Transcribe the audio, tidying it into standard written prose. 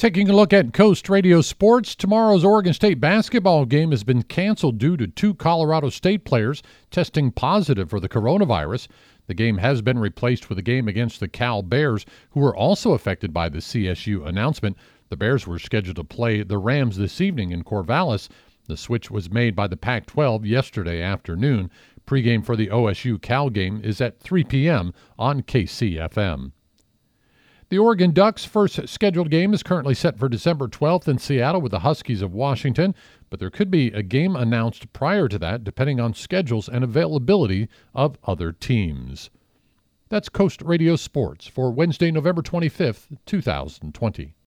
Taking a look at Coast Radio Sports, tomorrow's Oregon State basketball game has been canceled due to 2 Colorado State players testing positive for the coronavirus. The game has been replaced with a game against the Cal Bears, who were also affected by the CSU announcement. The Bears were scheduled to play the Rams this evening in Corvallis. The switch was made by the Pac-12 yesterday afternoon. Pregame for the OSU-Cal game is at 3 p.m. on KCFM. The Oregon Ducks' first scheduled game is currently set for December 12th in Seattle with the Huskies of Washington, but there could be a game announced prior to that depending on schedules and availability of other teams. That's Coast Radio Sports for Wednesday, November 25th, 2020.